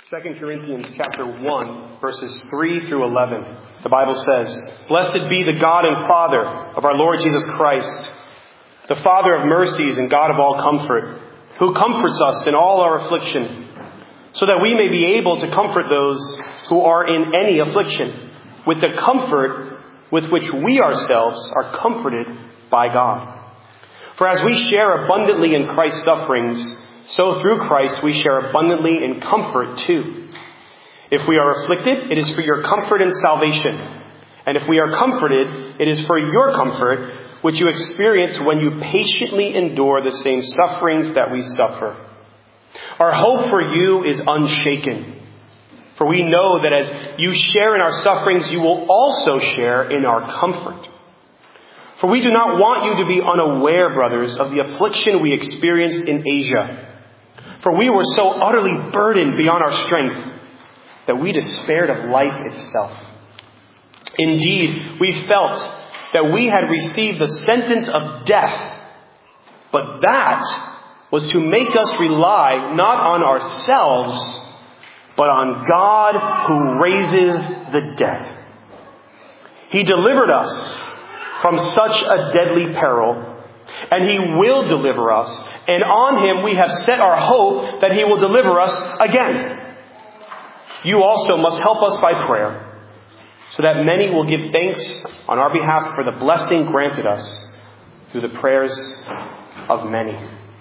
2 Corinthians chapter 1, verses 3 through 11. The Bible says, "Blessed be the God and Father of our Lord Jesus Christ, the Father of mercies and God of all comfort, who comforts us in all our affliction, so that we may be able to comfort those who are in any affliction, with the comfort with which we ourselves are comforted by God. For as we share abundantly in Christ's sufferings, so through Christ we share abundantly in comfort too. If we are afflicted, it is for your comfort and salvation. And if we are comforted, it is for your comfort, which you experience when you patiently endure the same sufferings that we suffer. Our hope for you is unshaken. For we know that as you share in our sufferings, you will also share in our comfort. For we do not want you to be unaware, brothers, of the affliction we experienced in Asia. For we were so utterly burdened beyond our strength that we despaired of life itself. Indeed, we felt that we had received the sentence of death, but that was to make us rely not on ourselves, but on God who raises the dead. He delivered us from such a deadly peril, and He will deliver us, and on Him we have set our hope that He will deliver us again. You also must help us by prayer, so that many will give thanks on our behalf for the blessing granted us through the prayers of many."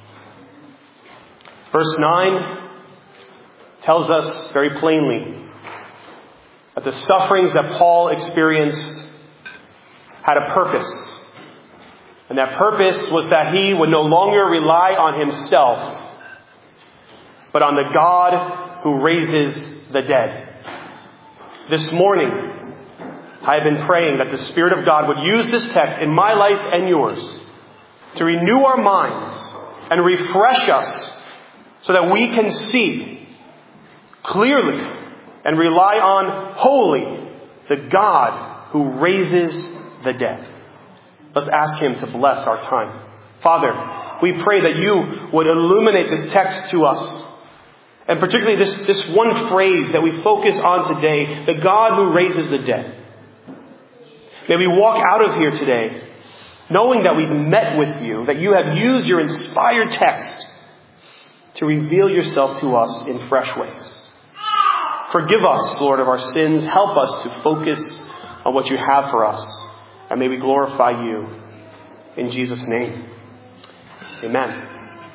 Verse 9 tells us very plainly that the sufferings that Paul experienced had a purpose. And that purpose was that he would no longer rely on himself, but on the God who raises the dead. This morning, I have been praying that the Spirit of God would use this text in my life and yours to renew our minds and refresh us so that we can see clearly and rely on wholly the God who raises the dead. Let's ask Him to bless our time. Father, we pray that You would illuminate this text to us. And particularly this one phrase that we focus on today, the God who raises the dead. May we walk out of here today knowing that we've met with You, that You have used Your inspired text to reveal Yourself to us in fresh ways. Forgive us, Lord, of our sins. Help us to focus on what You have for us. And may we glorify You in Jesus' name. Amen.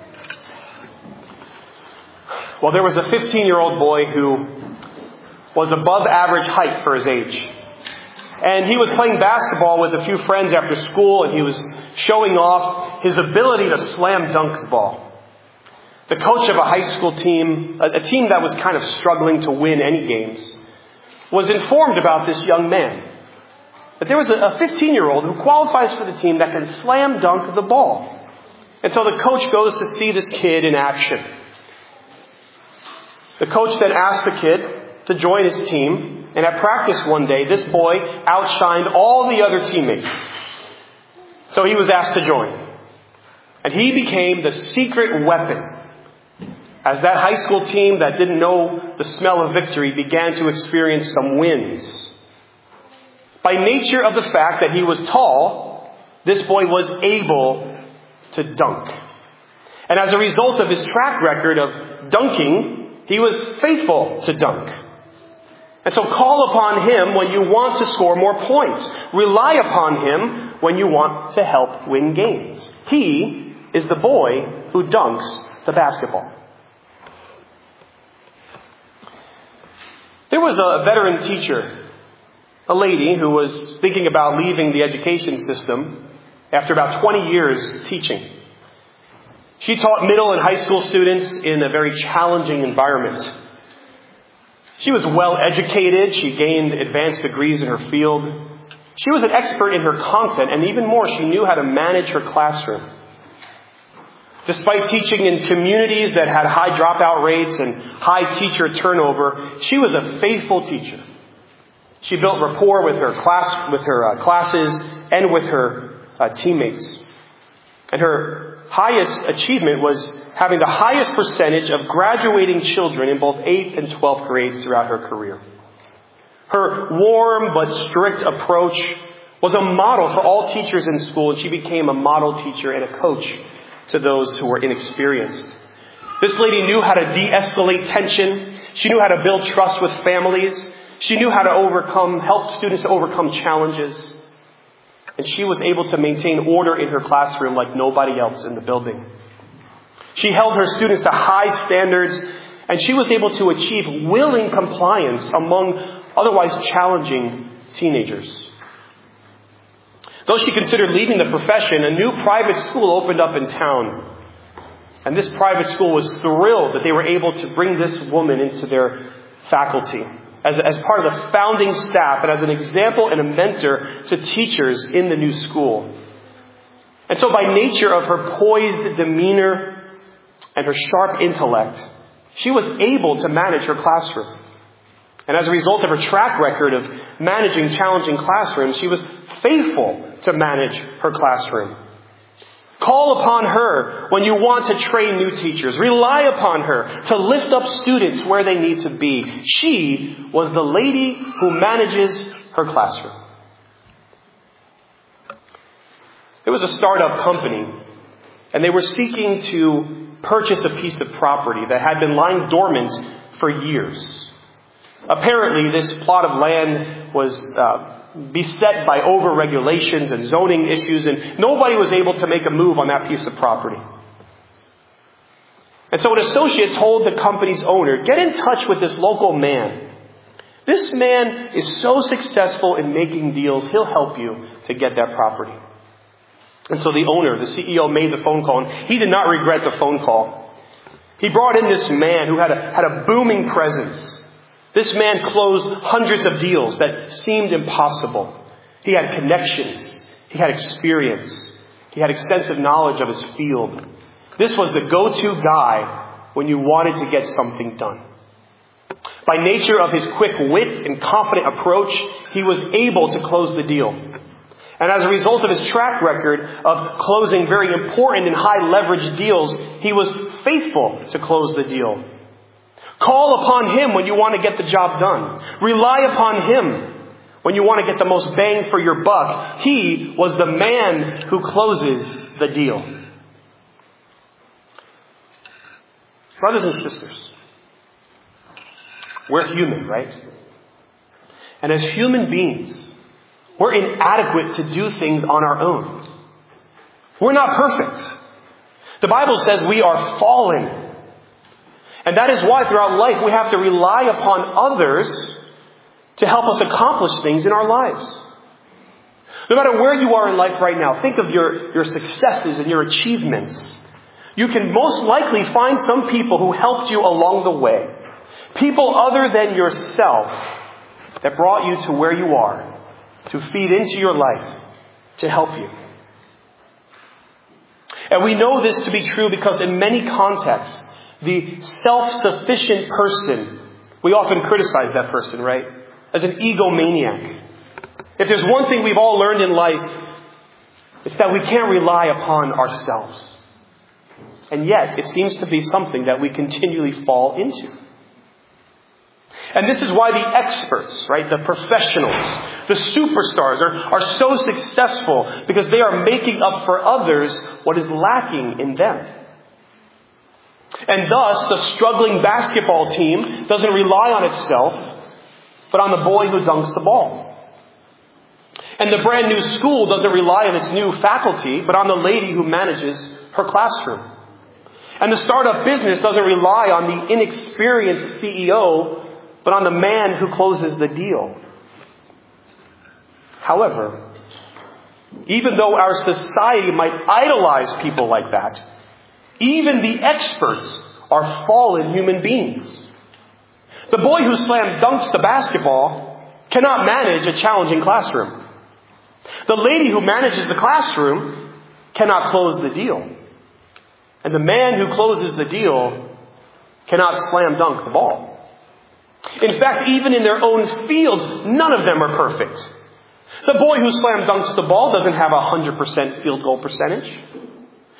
Well, there was a 15-year-old boy who was above average height for his age. And he was playing basketball with a few friends after school, and he was showing off his ability to slam dunk the ball. The coach of a high school team, a team that was kind of struggling to win any games, was informed about this young man. But there was a 15-year-old who qualifies for the team that can slam dunk the ball. And so the coach goes to see this kid in action. The coach then asks the kid to join his team. And at practice one day, this boy outshined all the other teammates. So he was asked to join. And he became the secret weapon as that high school team that didn't know the smell of victory began to experience some wins. By nature of the fact that he was tall, this boy was able to dunk. And as a result of his track record of dunking, he was faithful to dunk. And so call upon him when you want to score more points. Rely upon him when you want to help win games. He is the boy who dunks the basketball. There was a veteran teacher, a lady who was thinking about leaving the education system after about 20 years teaching. She taught middle and high school students in a very challenging environment. She was well educated. She gained advanced degrees in her field. She was an expert in her content, and even more, she knew how to manage her classroom. Despite teaching in communities that had high dropout rates and high teacher turnover, she was a faithful teacher. She built rapport with her classes and with her teammates. And her highest achievement was having the highest percentage of graduating children in both 8th and 12th grades throughout her career. Her warm but strict approach was a model for all teachers in school, and she became a model teacher and a coach to those who were inexperienced. This lady knew how to de-escalate tension. She knew how to build trust with families. She knew how to help students to overcome challenges. And she was able to maintain order in her classroom like nobody else in the building. She held her students to high standards, and she was able to achieve willing compliance among otherwise challenging teenagers. Though she considered leaving the profession, a new private school opened up in town. And this private school was thrilled that they were able to bring this woman into their faculty as part of the founding staff and as an example and a mentor to teachers in the new school. And so by nature of her poised demeanor and her sharp intellect, she was able to manage her classroom. And as a result of her track record of managing challenging classrooms, she was faithful to manage her classroom. Call upon her when you want to train new teachers. Rely upon her to lift up students where they need to be. She was the lady who manages her classroom. There was a startup company, and they were seeking to purchase a piece of property that had been lying dormant for years. Apparently, this plot of land was beset by over-regulations and zoning issues, and nobody was able to make a move on that piece of property. And so an associate told the company's owner, get in touch with this local man. This man is so successful in making deals, he'll help you to get that property. And so the owner, the CEO, made the phone call, and he did not regret the phone call. He brought in this man who had a booming presence. This man closed hundreds of deals that seemed impossible. He had connections. He had experience. He had extensive knowledge of his field. This was the go-to guy when you wanted to get something done. By nature of his quick wit and confident approach, he was able to close the deal. And as a result of his track record of closing very important and high leverage deals, he was faithful to close the deal. Call upon him when you want to get the job done. Rely upon him when you want to get the most bang for your buck. He was the man who closes the deal. Brothers and sisters, we're human, right? And as human beings, we're inadequate to do things on our own. We're not perfect. The Bible says we are fallen. And that is why throughout life we have to rely upon others to help us accomplish things in our lives. No matter where you are in life right now, think of your successes and your achievements. You can most likely find some people who helped you along the way. People other than yourself that brought you to where you are, to feed into your life, to help you. And we know this to be true because in many contexts, the self-sufficient person, we often criticize that person, right? As an egomaniac. If there's one thing we've all learned in life, it's that we can't rely upon ourselves. And yet, it seems to be something that we continually fall into. And this is why the experts, right, the professionals, the superstars are so successful because they are making up for others what is lacking in them. And thus, the struggling basketball team doesn't rely on itself, but on the boy who dunks the ball. And the brand new school doesn't rely on its new faculty, but on the lady who manages her classroom. And the startup business doesn't rely on the inexperienced CEO, but on the man who closes the deal. However, even though our society might idolize people like that, even the experts are fallen human beings. The boy who slam dunks the basketball cannot manage a challenging classroom. The lady who manages the classroom cannot close the deal. And the man who closes the deal cannot slam dunk the ball. In fact, even in their own fields, none of them are perfect. The boy who slam dunks the ball doesn't have 100% field goal percentage.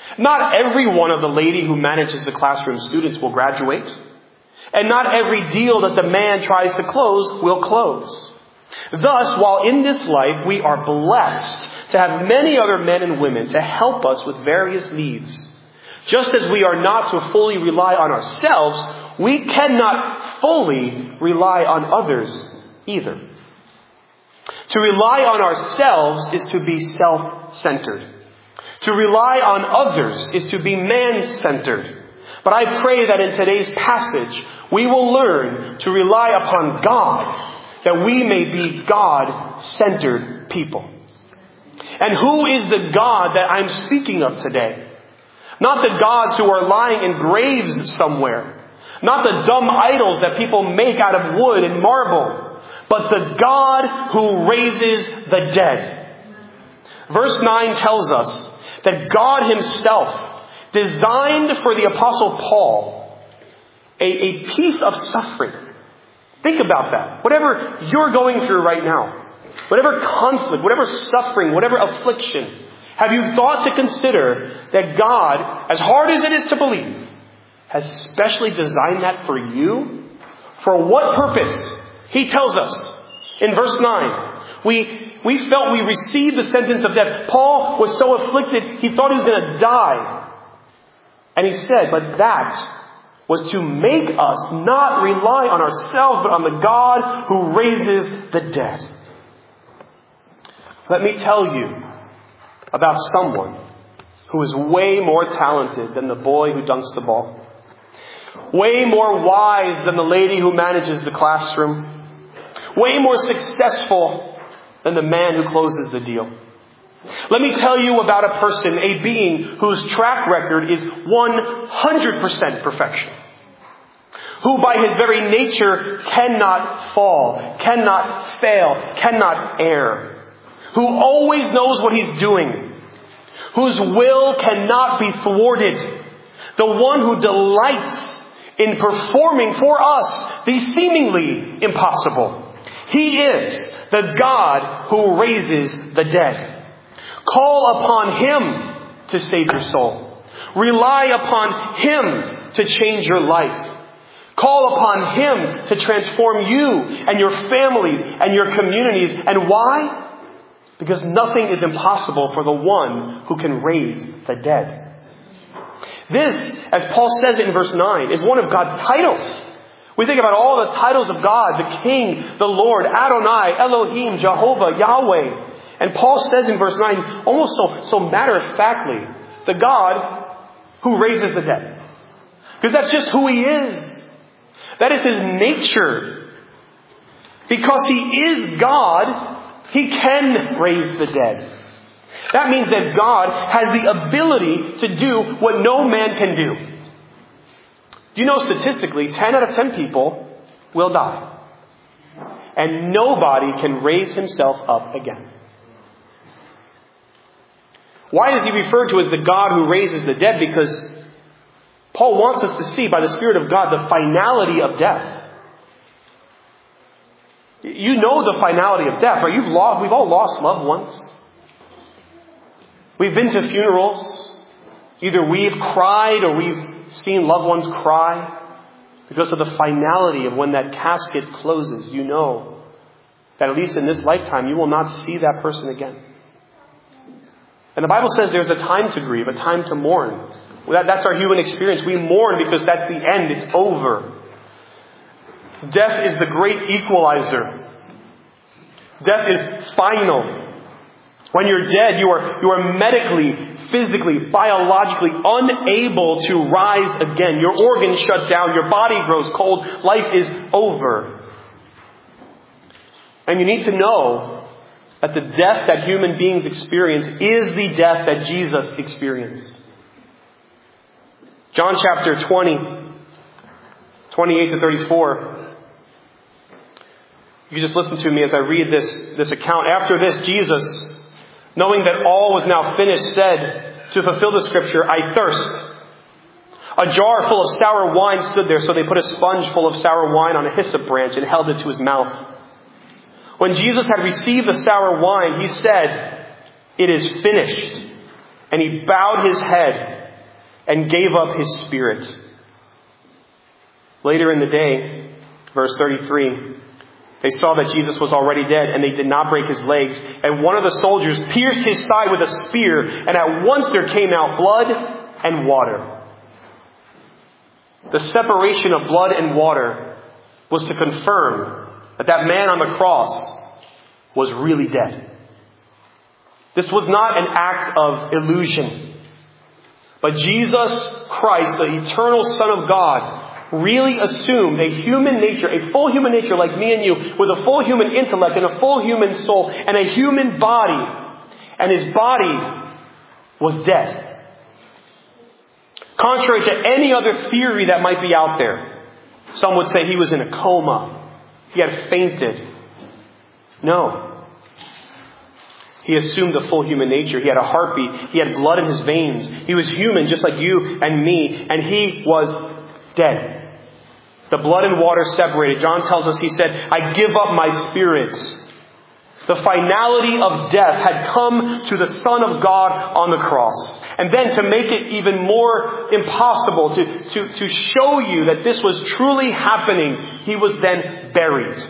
Not every one of the lady who manages the classroom students will graduate. And not every deal that the man tries to close will close. Thus, while in this life we are blessed to have many other men and women to help us with various needs, just as we are not to fully rely on ourselves, we cannot fully rely on others either. To rely on ourselves is to be self-centered. To rely on others is to be man-centered. But I pray that in today's passage, we will learn to rely upon God, that we may be God-centered people. And who is the God that I'm speaking of today? Not the gods who are lying in graves somewhere. Not the dumb idols that people make out of wood and marble. But the God who raises the dead. Verse 9 tells us that God Himself designed for the Apostle Paul a piece of suffering. Think about that. Whatever you're going through right now, whatever conflict, whatever suffering, whatever affliction, have you thought to consider that God, as hard as it is to believe, has specially designed that for you? For what purpose? He tells us in verse 9. We felt we received the sentence of death. Paul was so afflicted, he thought he was going to die. And he said, but that was to make us not rely on ourselves, but on the God who raises the dead. Let me tell you about someone who is way more talented than the boy who dunks the ball. Way more wise than the lady who manages the classroom. Way more successful than the man who closes the deal. Let me tell you about a person, a being whose track record is 100% perfection. Who by his very nature cannot fall, cannot fail, cannot err. Who always knows what he's doing. Whose will cannot be thwarted. The one who delights in performing for us the seemingly impossible. He is the God who raises the dead. Call upon Him to save your soul. Rely upon Him to change your life. Call upon Him to transform you and your families and your communities. And why? Because nothing is impossible for the one who can raise the dead. This, as Paul says it in verse 9, is one of God's titles. We think about all the titles of God, the King, the Lord, Adonai, Elohim, Jehovah, Yahweh. And Paul says in verse 9, almost so matter-of-factly, the God who raises the dead. Because that's just who He is. That is His nature. Because He is God, He can raise the dead. That means that God has the ability to do what no man can do. Do you know statistically, 10 out of 10 people will die. And nobody can raise himself up again. Why is He referred to as the God who raises the dead? Because Paul wants us to see by the Spirit of God the finality of death. You know the finality of death, right? We've all lost loved ones. We've been to funerals. Either we've cried or we've seen loved ones cry. Because of the finality of when that casket closes, you know that at least in this lifetime you will not see that person again. And the Bible says there's a time to grieve, a time to mourn. That's our human experience. We mourn because that's the end. It's over. Death is the great equalizer. Death is final. When you're dead, you are medically, physically, biologically unable to rise again. Your organs shut down. Your body grows cold. Life is over. And you need to know that the death that human beings experience is the death that Jesus experienced. John chapter 20, 28 to 34. You can just listen to me as I read this account. After this, Jesus, knowing that all was now finished, said, to fulfill the scripture, I thirst. A jar full of sour wine stood there, so they put a sponge full of sour wine on a hyssop branch and held it to His mouth. When Jesus had received the sour wine, He said, it is finished. And He bowed His head and gave up his spirit. Later in the day, verse 33, they saw that Jesus was already dead, and they did not break his legs. And one of the soldiers pierced his side with a spear, and at once there came out blood and water. The separation of blood and water was to confirm that that man on the cross was really dead. This was not an act of illusion. But Jesus Christ, the eternal Son of God, really assumed a human nature, a full human nature like me and you, with a full human intellect and a full human soul and a human body. And his body was dead. Contrary to any other theory that might be out there, some would say he was in a coma. He had fainted. No. He assumed the full human nature. He had a heartbeat. He had blood in his veins. He was human just like you and me. And he was dead. The blood and water separated. John tells us, he said, I give up my spirit. The finality of death had come to the Son of God on the cross. And then to make it even more impossible, to show you that this was truly happening, he was then buried.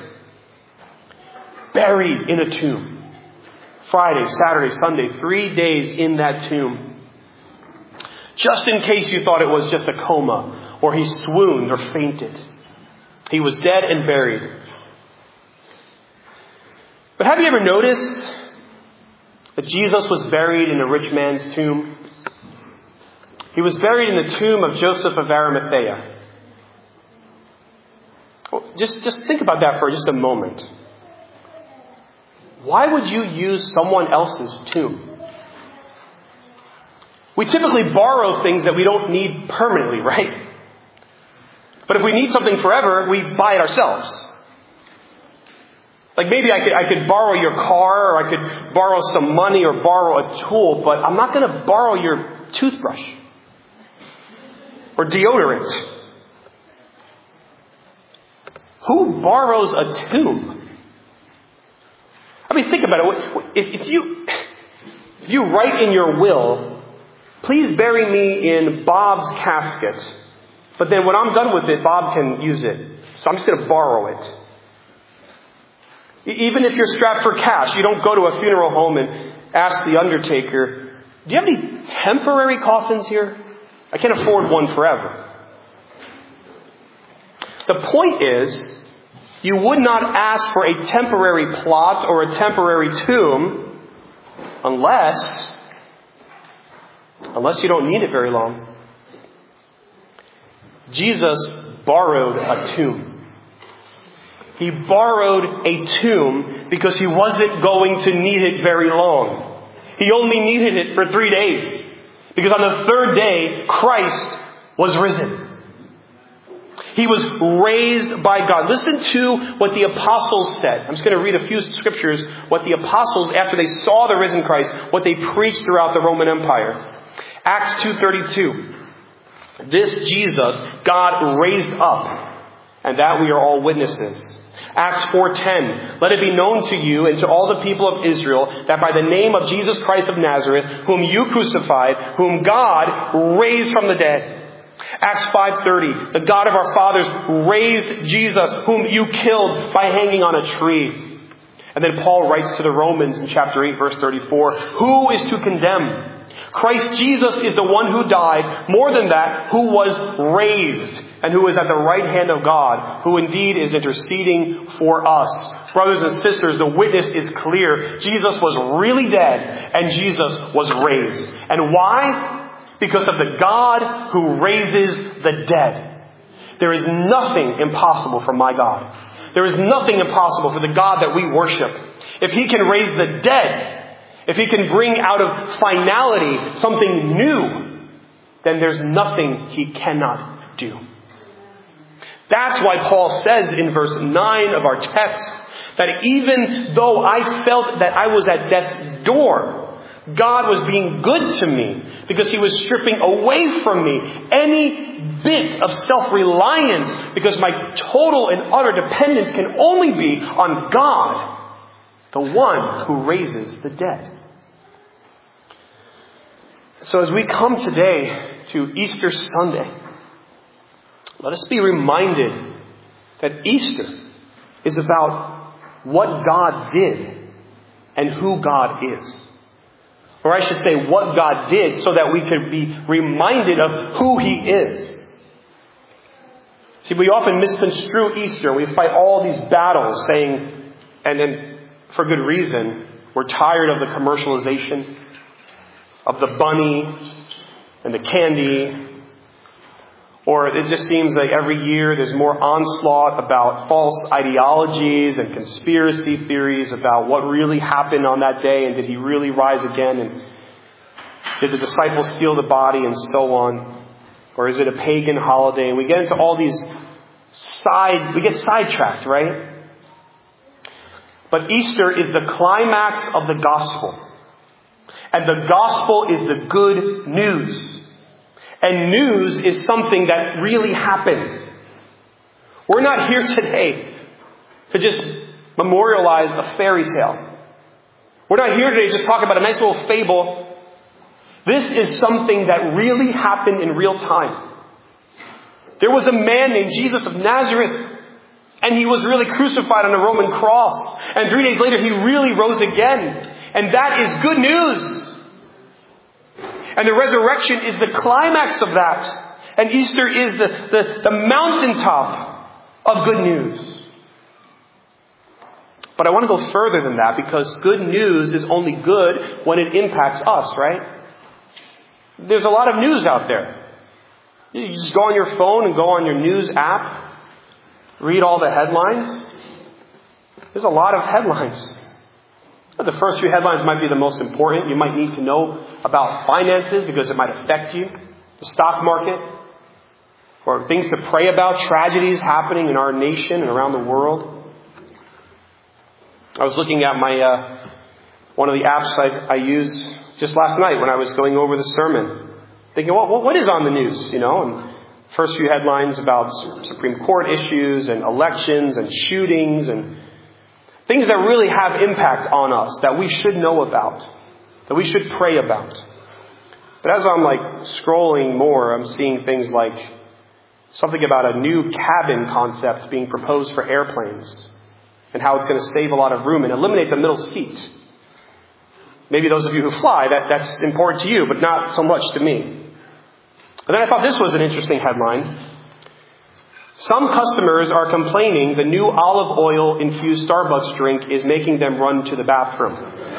Buried in a tomb. Friday, Saturday, Sunday, 3 days in that tomb. Just in case you thought it was just a coma, or he swooned or fainted. He was dead and buried. But have you ever noticed that Jesus was buried in a rich man's tomb? He was buried in the tomb of Joseph of Arimathea. Just think about that for just a moment. Why would you use someone else's tomb? We typically borrow things that we don't need permanently, right? But if we need something forever, we buy it ourselves. Like maybe I could borrow your car, or I could borrow some money, or borrow a tool, but I'm not going to borrow your toothbrush or deodorant. Who borrows a tomb? I mean, think about it. If you write in your will, please bury me in Bob's casket, but then when I'm done with it, Bob can use it. So I'm just going to borrow it. Even if you're strapped for cash, you don't go to a funeral home and ask the undertaker, do you have any temporary coffins here? I can't afford one forever. The point is, you would not ask for a temporary plot or a temporary tomb unless you don't need it very long. Jesus borrowed a tomb. He borrowed a tomb because he wasn't going to need it very long. He only needed it for 3 days. Because on the third day, Christ was risen. He was raised by God. Listen to what the apostles said. I'm just going to read a few scriptures. What the apostles, after they saw the risen Christ, what they preached throughout the Roman Empire. Acts 2:32. This Jesus God raised up, and that we are all witnesses. Acts 4:10. Let it be known to you and to all the people of Israel that by the name of Jesus Christ of Nazareth, whom you crucified, whom God raised from the dead. Acts 5:30. The God of our fathers raised Jesus, whom you killed by hanging on a tree. And then Paul writes to the Romans in chapter 8, verse 34. Who is to condemn? Christ Jesus is the one who died, more than that, who was raised, and who is at the right hand of God, who indeed is interceding for us. Brothers and sisters, the witness is clear. Jesus was really dead, and Jesus was raised. And why? Because of the God who raises the dead. There is nothing impossible for my God. There is nothing impossible for the God that we worship. If He can raise the dead, if He can bring out of finality something new, then there's nothing He cannot do. That's why Paul says in verse 9 of our text that even though I felt that I was at death's door, God was being good to me because He was stripping away from me any bit of self-reliance, because my total and utter dependence can only be on God, the one who raises the dead. So as we come today to Easter Sunday, let us be reminded that Easter is about what God did and who God is. Or I should say, what God did, so that we could be reminded of who He is. See, we often misconstrue Easter. We fight all these battles saying, and then for good reason, we're tired of the commercialization of the bunny and the candy. Or it just seems like every year there's more onslaught about false ideologies and conspiracy theories about what really happened on that day, and did He really rise again, and did the disciples steal the body, and so on. Or is it a pagan holiday? And we get into all these we get sidetracked, right? But Easter is the climax of the gospel. And the gospel is the good news. And news is something that really happened. We're not here today to just memorialize a fairy tale. We're not here today to just talk about a nice little fable. This is something that really happened in real time. There was a man named Jesus of Nazareth, and He was really crucified on a Roman cross. And 3 days later, He really rose again. And that is good news. And the resurrection is the climax of that. And Easter is the mountaintop of good news. But I want to go further than that, because good news is only good when it impacts us, right? There's a lot of news out there. You just go on your phone and go on your news app, read all the headlines. There's a lot of headlines. The first few headlines might be the most important. You might need to know about finances because it might affect you. The stock market. Or things to pray about. Tragedies happening in our nation and around the world. I was looking at my one of the apps I use just last night when I was going over the sermon. Thinking, well, what is on the news? And first few headlines about Supreme Court issues and elections and shootings and things that really have impact on us, that we should know about, that we should pray about. But as I'm scrolling more, I'm seeing things like something about a new cabin concept being proposed for airplanes, and how it's going to save a lot of room and eliminate the middle seat. Maybe those of you who fly, that's important to you, but not so much to me. And then I thought this was an interesting headline. Some customers are complaining the new olive oil infused Starbucks drink is making them run to the bathroom.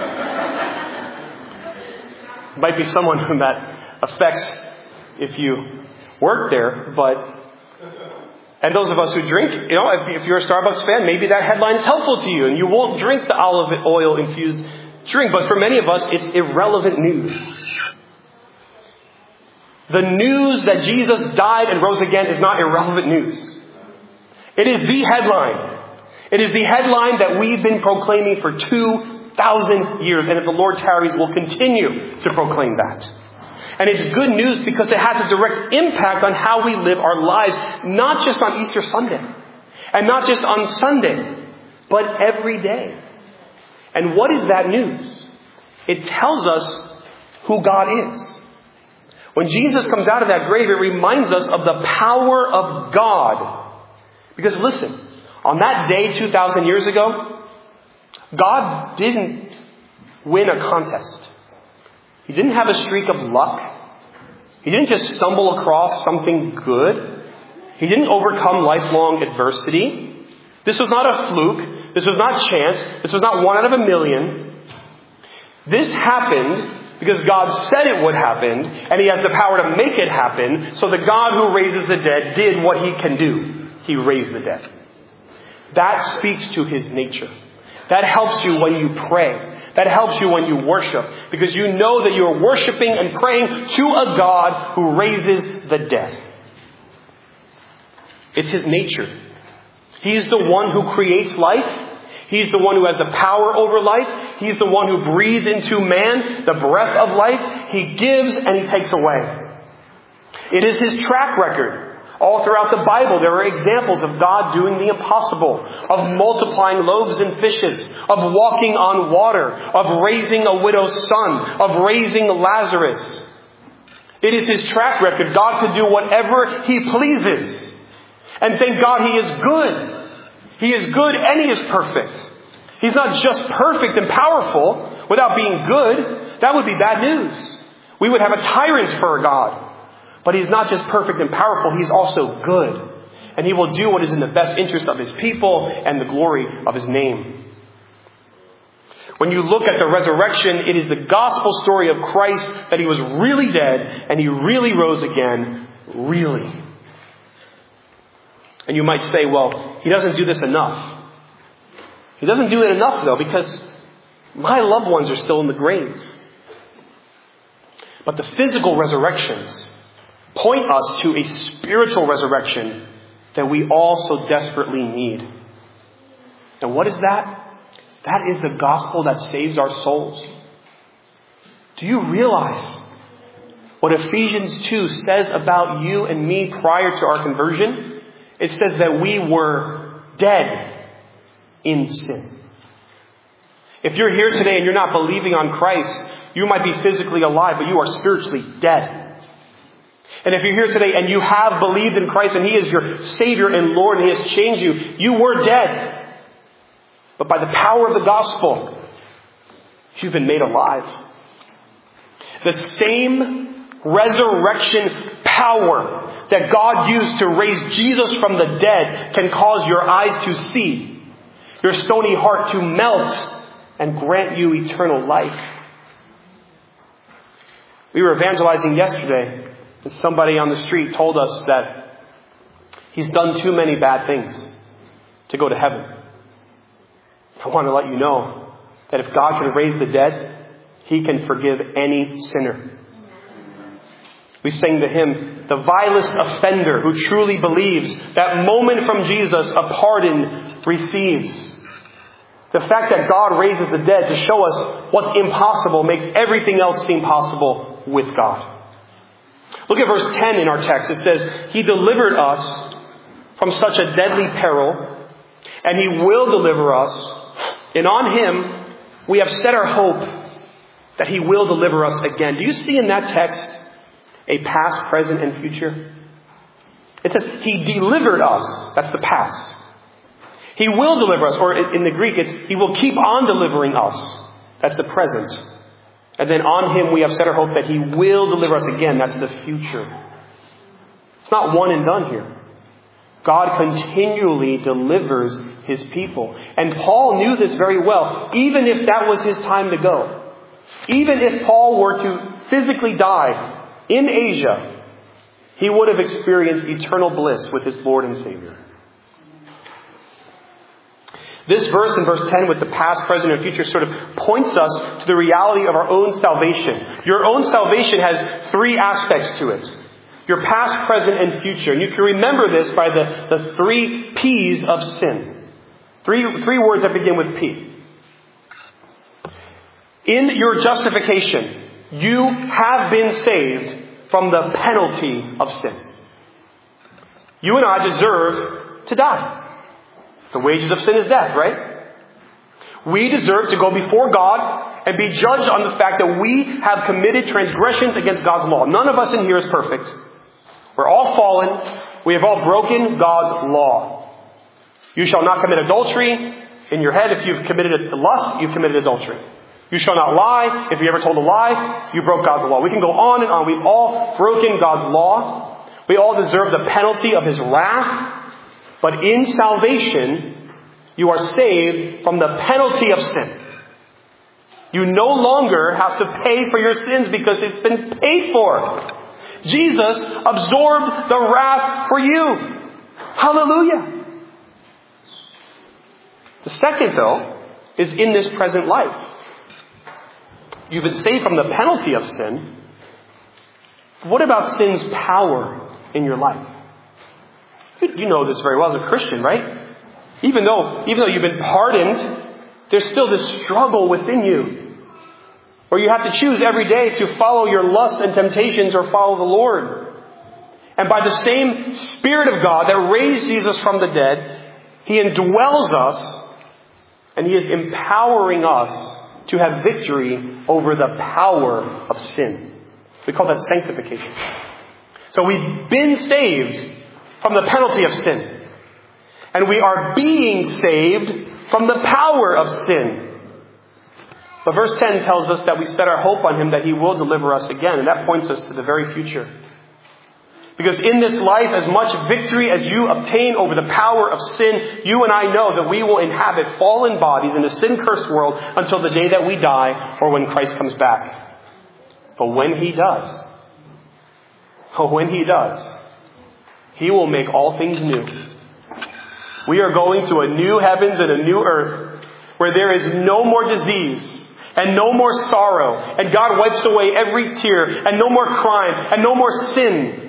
Might be someone whom that affects if you work there, and those of us who drink, if you're a Starbucks fan, maybe that headline is helpful to you and you won't drink the olive oil infused drink. But for many of us, it's irrelevant news. The news that Jesus died and rose again is not irrelevant news. It is the headline. It is the headline that we've been proclaiming for 2,000 years. And if the Lord tarries, we'll continue to proclaim that. And it's good news because it has a direct impact on how we live our lives, not just on Easter Sunday, and not just on Sunday, but every day. And what is that news? It tells us who God is. When Jesus comes out of that grave, it reminds us of the power of God. Because listen, on that day 2,000 years ago, God didn't win a contest. He didn't have a streak of luck. He didn't just stumble across something good. He didn't overcome lifelong adversity. This was not a fluke. This was not chance. This was not 1 out of 1,000,000. This happened because God said it would happen, and He has the power to make it happen. So the God who raises the dead did what He can do. He raised the dead. That speaks to His nature. That helps you when you pray. That helps you when you worship. Because you know that you are worshiping and praying to a God who raises the dead. It's His nature. He's the one who creates life. He's the one who has the power over life. He's the one who breathed into man the breath of life. He gives and He takes away. It is His track record. All throughout the Bible, there are examples of God doing the impossible, of multiplying loaves and fishes, of walking on water, of raising a widow's son, of raising Lazarus. It is His track record. God can do whatever He pleases. And thank God He is good. He is good and He is perfect. He's not just perfect and powerful without being good. That would be bad news. We would have a tyrant for a God. But He's not just perfect and powerful. He's also good. And He will do what is in the best interest of His people and the glory of His name. When you look at the resurrection, it is the gospel story of Christ that He was really dead and He really rose again. Really. And you might say, well, He doesn't do this enough. He doesn't do it enough, though, because my loved ones are still in the grave. But the physical resurrections point us to a spiritual resurrection that we all so desperately need. And what is that? That is the gospel that saves our souls. Do you realize what Ephesians 2 says about you and me prior to our conversion? It says that we were dead in sin. If you're here today and you're not believing on Christ, you might be physically alive, but you are spiritually dead. And if you're here today and you have believed in Christ and He is your Savior and Lord and He has changed you, you were dead. But by the power of the gospel, you've been made alive. The same resurrection power that God used to raise Jesus from the dead can cause your eyes to see, your stony heart to melt, and grant you eternal life. We were evangelizing yesterday, and somebody on the street told us that he's done too many bad things to go to heaven. I want to let you know that if God can raise the dead, He can forgive any sinner. We sang the hymn, the vilest offender who truly believes, that moment from Jesus a pardon receives. The fact that God raises the dead to show us what's impossible makes everything else seem possible with God. Look at verse 10 in our text. It says, He delivered us from such a deadly peril, and He will deliver us. And on Him we have set our hope that He will deliver us again. Do you see in that text a past, present, and future? It says, He delivered us. That's the past. He will deliver us. Or in the Greek, it's He will keep on delivering us. That's the present. And then on Him we have set our hope that He will deliver us again. That's the future. It's not one and done here. God continually delivers His people. And Paul knew this very well. Even if that was his time to go. Even if Paul were to physically die in Asia, he would have experienced eternal bliss with his Lord and Savior. This verse in verse 10 with the past, present, and future sort of points us to the reality of our own salvation. Your own salvation has three aspects to it. Your past, present, and future. And you can remember this by the three P's of sin. Three words that begin with P. In your justification, you have been saved from the penalty of sin. You and I deserve to die. The wages of sin is death, right? We deserve to go before God and be judged on the fact that we have committed transgressions against God's law. None of us in here is perfect. We're all fallen. We have all broken God's law. You shall not commit adultery. In your head, if you've committed a lust, you've committed adultery. You shall not lie. If you ever told a lie, you broke God's law. We can go on and on. We've all broken God's law. We all deserve the penalty of His wrath. But in salvation, you are saved from the penalty of sin. You no longer have to pay for your sins because it's been paid for. Jesus absorbed the wrath for you. Hallelujah. The second, though, is in this present life. You've been saved from the penalty of sin. What about sin's power in your life? You know this very well as a Christian, right? Even though you've been pardoned, there's still this struggle within you, where you have to choose every day to follow your lusts and temptations or follow the Lord. And by the same Spirit of God that raised Jesus from the dead, He indwells us and He is empowering us to have victory over the power of sin. We call that sanctification. So we've been saved from the penalty of sin. And we are being saved from the power of sin. But verse 10 tells us that we set our hope on Him, that He will deliver us again. And that points us to the very future. Because in this life, as much victory as you obtain over the power of sin, you and I know that we will inhabit fallen bodies in a sin-cursed world until the day that we die or when Christ comes back. But when He does, He will make all things new. We are going to a new heavens and a new earth where there is no more disease and no more sorrow, and God wipes away every tear, and no more crime and no more sin.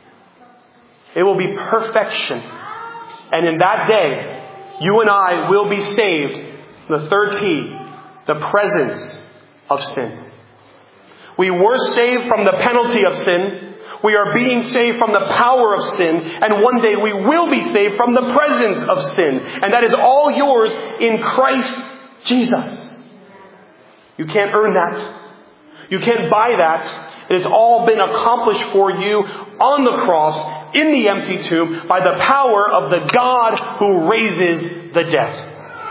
It will be perfection. And in that day, you and I will be saved. The third P, the presence of sin. We were saved from the penalty of sin. We are being saved from the power of sin. And one day we will be saved from the presence of sin. And that is all yours in Christ Jesus. You can't earn that. You can't buy that. It has all been accomplished for you on the cross, in the empty tomb, by the power of the God who raises the dead.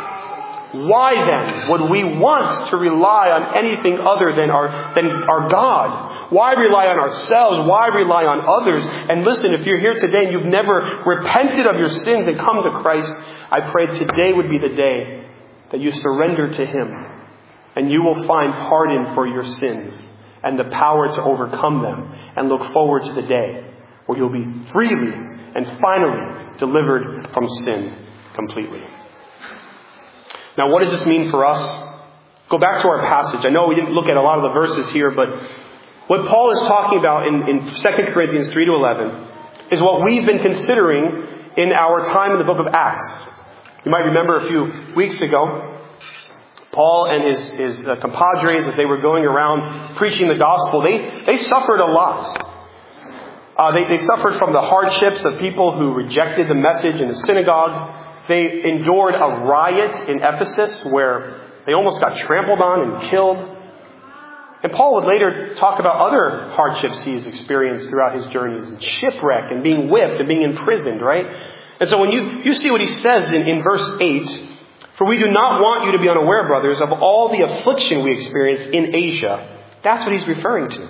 Why then would we want to rely on anything other than our God? Why rely on ourselves? Why rely on others? And listen, if you're here today and you've never repented of your sins and come to Christ, I pray today would be the day that you surrender to Him, and you will find pardon for your sins and the power to overcome them, and look forward to the day where you'll be freely and finally delivered from sin completely. Now, what does this mean for us? Go back to our passage. I know we didn't look at a lot of the verses here, but what Paul is talking about in 2 Corinthians 3-11 is what we've been considering in our time in the book of Acts. You might remember a few weeks ago, Paul and his compadres, as they were going around preaching the gospel, they suffered a lot. They suffered from the hardships of people who rejected the message in the synagogue. They endured a riot in Ephesus where they almost got trampled on and killed. And Paul would later talk about other hardships he's experienced throughout his journeys, and shipwreck and being whipped and being imprisoned, right? And so when you see what he says in verse 8, "For we do not want you to be unaware, brothers, of all the affliction we experienced in Asia." That's what he's referring to.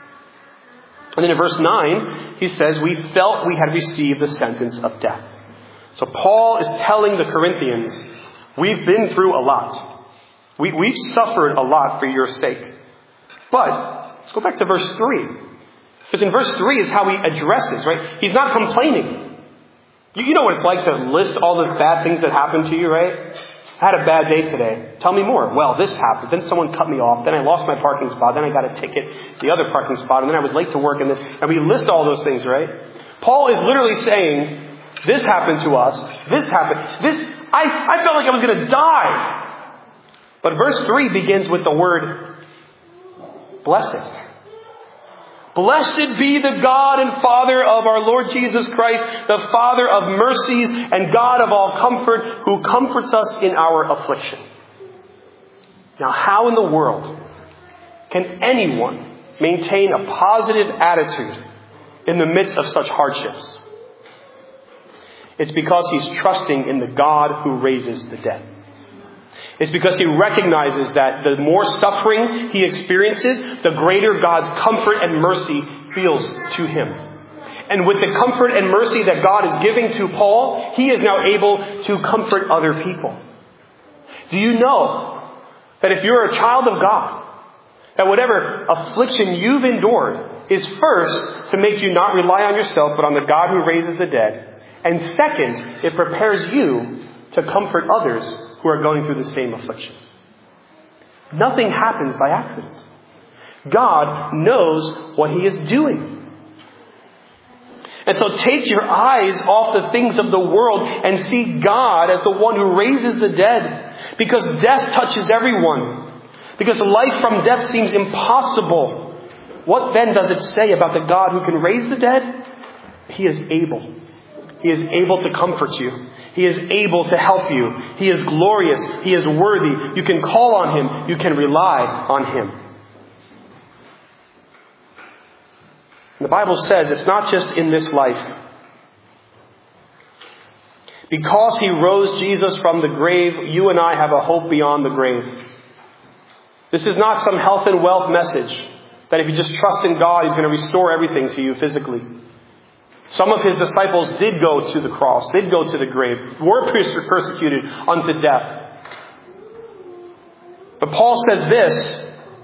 And then in verse 9, he says, "We felt we had received the sentence of death." So Paul is telling the Corinthians, we've been through a lot. We've suffered a lot for your sake. But let's go back to verse 3. Because in verse 3 is how he addresses, right? He's not complaining. You know what it's like to list all the bad things that happened to you, right? I had a bad day today. Tell me more. Well, this happened. Then someone cut me off. Then I lost my parking spot. Then I got a ticket, the other parking spot. And then I was late to work. And we list all those things, right? Paul is literally saying, this happened to us. This happened. I felt like I was going to die. But verse 3 begins with the word blessed. Blessed be the God and Father of our Lord Jesus Christ, the Father of mercies and God of all comfort, who comforts us in our affliction. Now, how in the world can anyone maintain a positive attitude in the midst of such hardships? It's because he's trusting in the God who raises the dead. It's because he recognizes that the more suffering he experiences, the greater God's comfort and mercy feels to him. And with the comfort and mercy that God is giving to Paul, he is now able to comfort other people. Do you know that if you're a child of God, that whatever affliction you've endured is first to make you not rely on yourself, but on the God who raises the dead. And second, it prepares you to comfort others who are going through the same affliction. Nothing happens by accident. God knows what he is doing. And so take your eyes off the things of the world and see God as the one who raises the dead. Because death touches everyone. Because life from death seems impossible. What then does it say about the God who can raise the dead? He is able. He is able to comfort you. He is able to help you. He is glorious. He is worthy. You can call on him. You can rely on him. And the Bible says it's not just in this life. Because He rose Jesus from the grave, you and I have a hope beyond the grave. This is not some health and wealth message that if you just trust in God, He's going to restore everything to you physically. Some of His disciples did go to the cross, did go to the grave, were persecuted unto death. But Paul says this,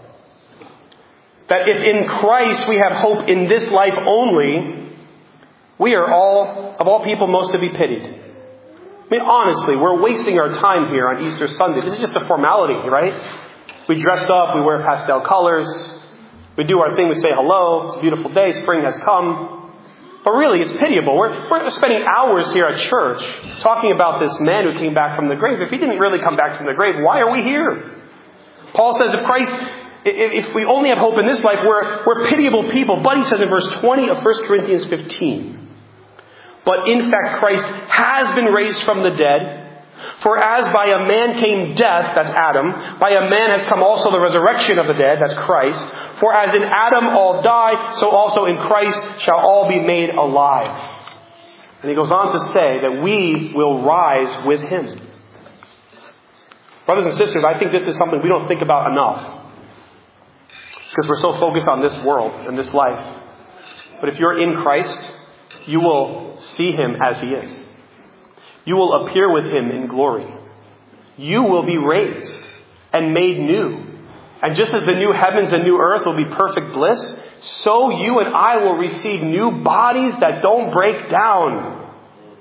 that if in Christ we have hope in this life only, we are of all people most to be pitied. I mean, honestly, we're wasting our time here on Easter Sunday. This is just a formality, right? We dress up, we wear pastel colors, we do our thing, we say hello, it's a beautiful day, spring has come. But really, it's pitiable. We're spending hours here at church talking about this man who came back from the grave. If he didn't really come back from the grave, why are we here? Paul says if we only have hope in this life, we're pitiable people. But he says in verse 20 of 1 Corinthians 15, but in fact Christ has been raised from the dead. For as by a man came death, that's Adam, by a man has come also the resurrection of the dead, that's Christ. For as in Adam all die, so also in Christ shall all be made alive. And he goes on to say that we will rise with Him. Brothers and sisters, I think this is something we don't think about enough. Because we're so focused on this world and this life. But if you're in Christ, you will see Him as He is. You will appear with Him in glory. You will be raised and made new. And just as the new heavens and new earth will be perfect bliss, so you and I will receive new bodies that don't break down.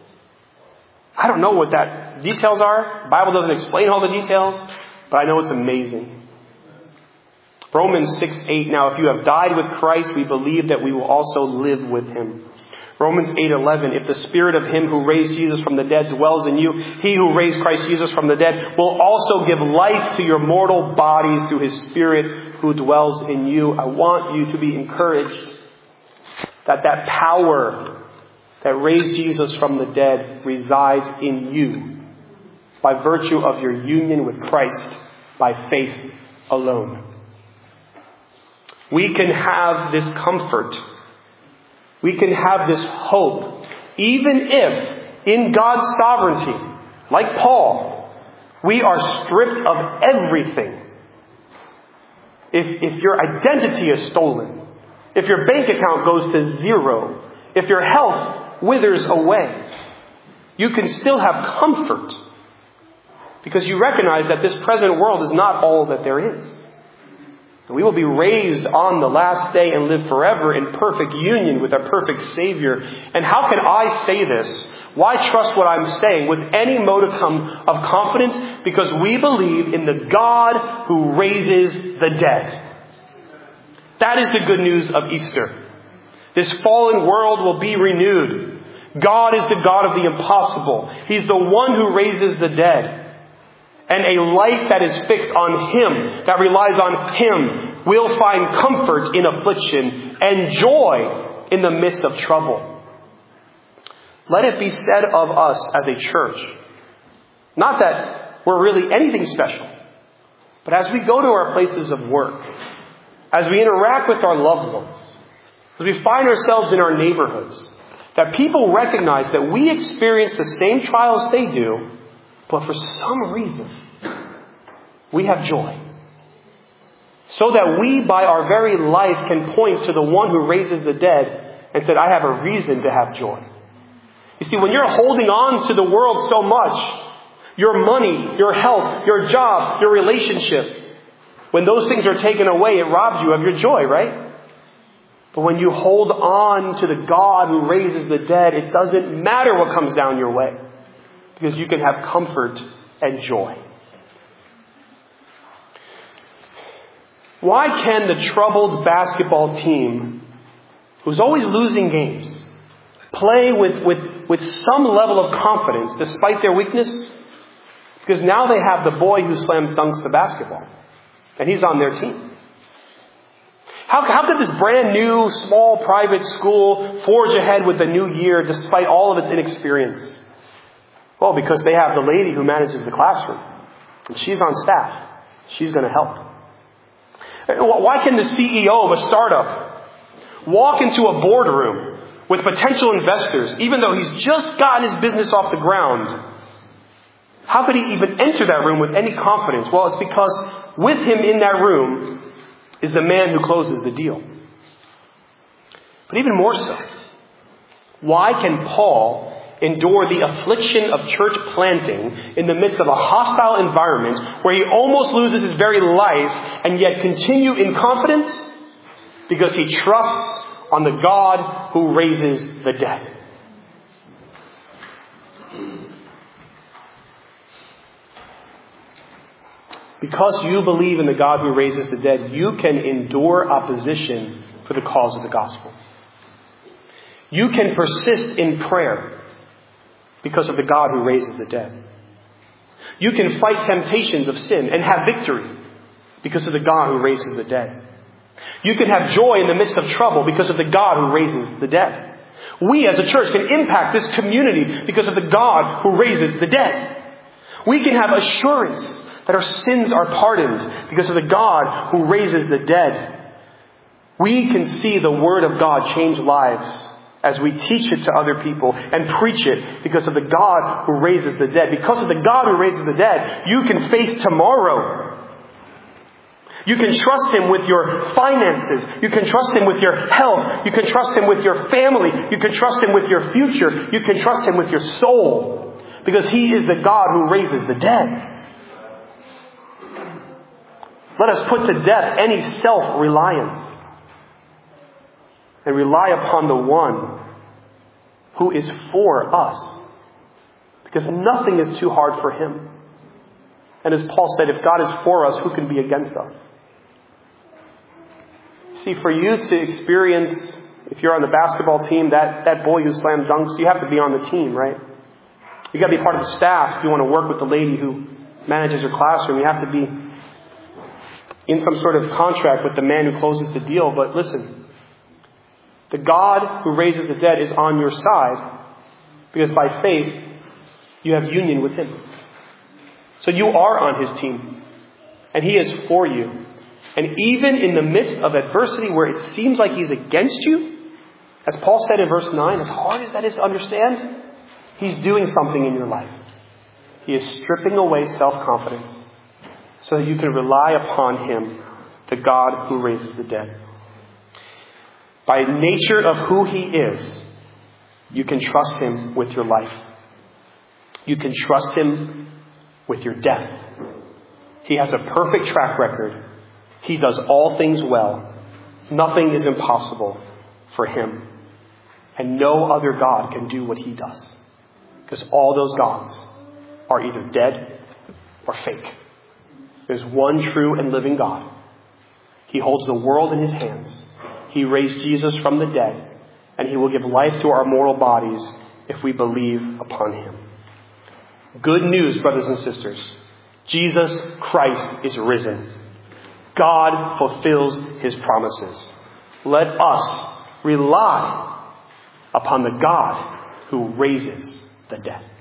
I don't know what that details are. The Bible doesn't explain all the details, but I know it's amazing. Romans 6:8, now if you have died with Christ, we believe that we will also live with Him. Romans 8:11, if the Spirit of Him who raised Jesus from the dead dwells in you, He who raised Christ Jesus from the dead will also give life to your mortal bodies through His Spirit who dwells in you. I want you to be encouraged that power that raised Jesus from the dead resides in you by virtue of your union with Christ by faith alone. We can have this comfort. We can have this hope, even if, in God's sovereignty, like Paul, we are stripped of everything. If your identity is stolen, if your bank account goes to zero, if your health withers away, you can still have comfort because you recognize that this present world is not all that there is. We will be raised on the last day and live forever in perfect union with our perfect Savior. And how can I say this? Why trust what I'm saying with any modicum of confidence? Because we believe in the God who raises the dead. That is the good news of Easter. This fallen world will be renewed. God is the God of the impossible. He's the one who raises the dead. And a life that is fixed on Him, that relies on Him, will find comfort in affliction and joy in the midst of trouble. Let it be said of us as a church, not that we're really anything special, but as we go to our places of work, as we interact with our loved ones, as we find ourselves in our neighborhoods, that people recognize that we experience the same trials they do, but for some reason, we have joy. So that we, by our very life, can point to the one who raises the dead and said, I have a reason to have joy. You see, when you're holding on to the world so much, your money, your health, your job, your relationship, when those things are taken away, it robs you of your joy, right? But when you hold on to the God who raises the dead, it doesn't matter what comes down your way. Because you can have comfort and joy. Why can the troubled basketball team, who's always losing games, play with some level of confidence despite their weakness? Because now they have the boy who slams dunks the basketball. And he's on their team. How could this brand new, small, private school forge ahead with the new year despite all of its inexperience? Well, because they have the lady who manages the classroom. And she's on staff. She's going to help. Why can the CEO of a startup, walk into a boardroom with potential investors, even though he's just gotten his business off the ground? How could he even enter that room with any confidence? Well, it's because with him in that room is the man who closes the deal. But even more so, why can Paul endure the affliction of church planting in the midst of a hostile environment where he almost loses his very life and yet continue in confidence? Because he trusts on the God who raises the dead. Because you believe in the God who raises the dead, you can endure opposition for the cause of the gospel. You can persist in prayer because of the God who raises the dead. You can fight temptations of sin and have victory because of the God who raises the dead. You can have joy in the midst of trouble because of the God who raises the dead. We as a church can impact this community because of the God who raises the dead. We can have assurance that our sins are pardoned because of the God who raises the dead. We can see the Word of God change lives as we teach it to other people and preach it because of the God who raises the dead. Because of the God who raises the dead, you can face tomorrow. You can trust Him with your finances. You can trust Him with your health. You can trust Him with your family. You can trust Him with your future. You can trust Him with your soul. Because He is the God who raises the dead. Let us put to death any self-reliance and rely upon the one who is for us. Because nothing is too hard for Him. And as Paul said, if God is for us, who can be against us? See, for you to experience, if you're on the basketball team, that boy who slams dunks, you have to be on the team, right? You got to be part of the staff. If you want to work with the lady who manages your classroom, you have to be in some sort of contract with the man who closes the deal. But listen, the God who raises the dead is on your side because by faith you have union with Him. So you are on His team and He is for you. And even in the midst of adversity where it seems like He's against you, as Paul said in verse 9, as hard as that is to understand, He's doing something in your life. He is stripping away self-confidence so that you can rely upon Him, the God who raises the dead. By nature of who He is, you can trust Him with your life. You can trust Him with your death. He has a perfect track record. He does all things well. Nothing is impossible for Him. And no other God can do what He does. Because all those gods are either dead or fake. There's one true and living God. He holds the world in His hands. He raised Jesus from the dead. And He will give life to our mortal bodies if we believe upon Him. Good news, brothers and sisters. Jesus Christ is risen. God fulfills His promises. Let us rely upon the God who raises the dead.